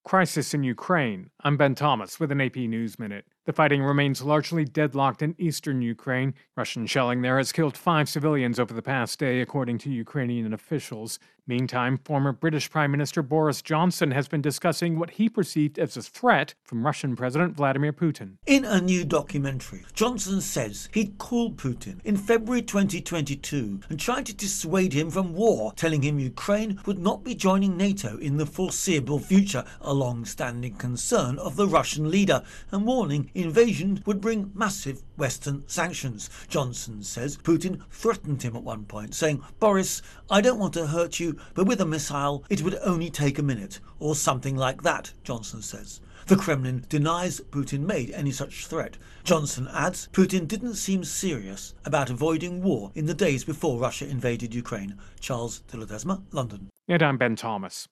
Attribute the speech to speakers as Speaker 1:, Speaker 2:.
Speaker 1: Crisis in Ukraine. I'm Ben Thomas with an AP News Minute. The fighting remains largely deadlocked in eastern Ukraine. Russian shelling there has killed 5 civilians over the past day, according to Ukrainian officials. Meantime, former British Prime Minister Boris Johnson has been discussing what he perceived as a threat from Russian President Vladimir Putin.
Speaker 2: In a new documentary, Johnson says he'd called Putin in February 2022 and tried to dissuade him from war, telling him Ukraine would not be joining NATO in the foreseeable future, a long-standing concern of the Russian leader, and warning invasion would bring massive Western sanctions. Johnson says Putin threatened him at one point, saying, "Boris, I don't want to hurt you, but with a missile it would only take a minute," or something like that, Johnson says. The Kremlin denies Putin made any such threat. Johnson adds Putin didn't seem serious about avoiding war in the days before Russia invaded Ukraine. Charles de Ledesma, London.
Speaker 1: And I'm Ben Thomas.